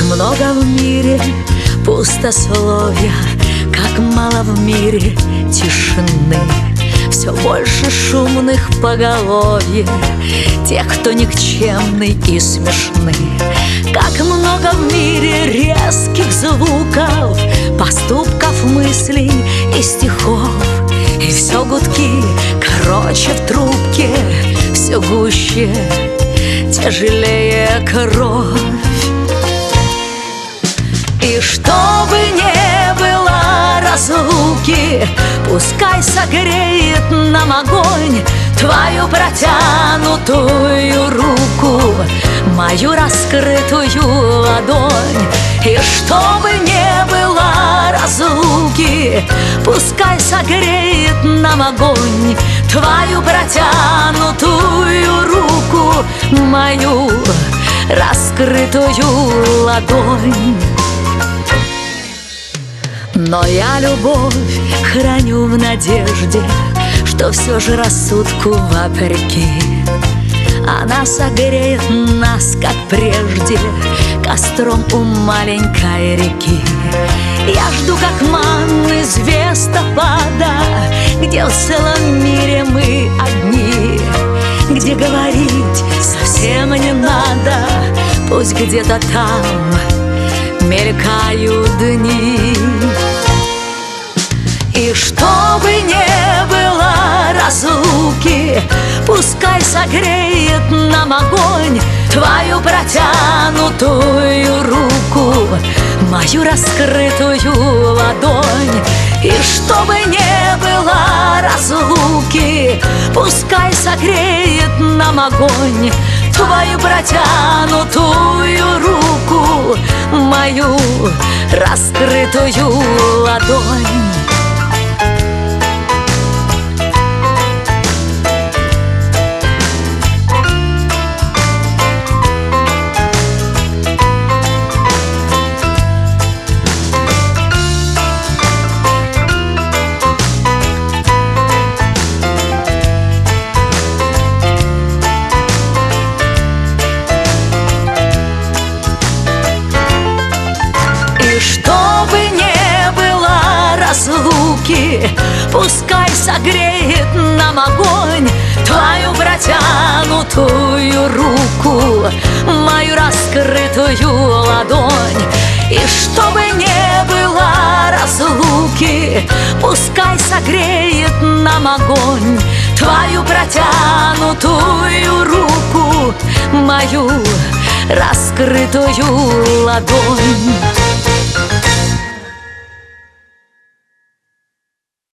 много в мире пустословия, как мало в мире тишины. Все больше шумных поголовье тех, кто никчемный и смешны. Как много в мире резких звуков, поступков, мыслей и стихов. И все гудки короче в трубке, все гуще, тяжелее кровь. И чтобы не было разлуки, пускай согреет нам огонь твою протянутую руку, мою раскрытую ладонь. И чтобы не было разлуки, пускай согреет нам огонь твою протянутую руку, мою раскрытую ладонь. Но я любовь храню в надежде, что все же рассудку вопреки она согреет нас, как прежде, костром у маленькой реки. Я жду, как манны звездопада, где в целом мире мы одни, где говорить совсем не надо, пусть где-то там мелькают дни. И чтобы не было разлуки, пускай согреет нам огонь твою протянутую руку, мою раскрытую ладонь. И чтобы не было разлуки, пускай согреет нам огонь твою протянутую руку, мою раскрытую ладонь. Чтобы не было разлуки, пускай согреет нам огонь твою протянутую руку, мою раскрытую ладонь. И чтобы не было разлуки, пускай согреет нам огонь твою протянутую руку, мою раскрытую ладонь.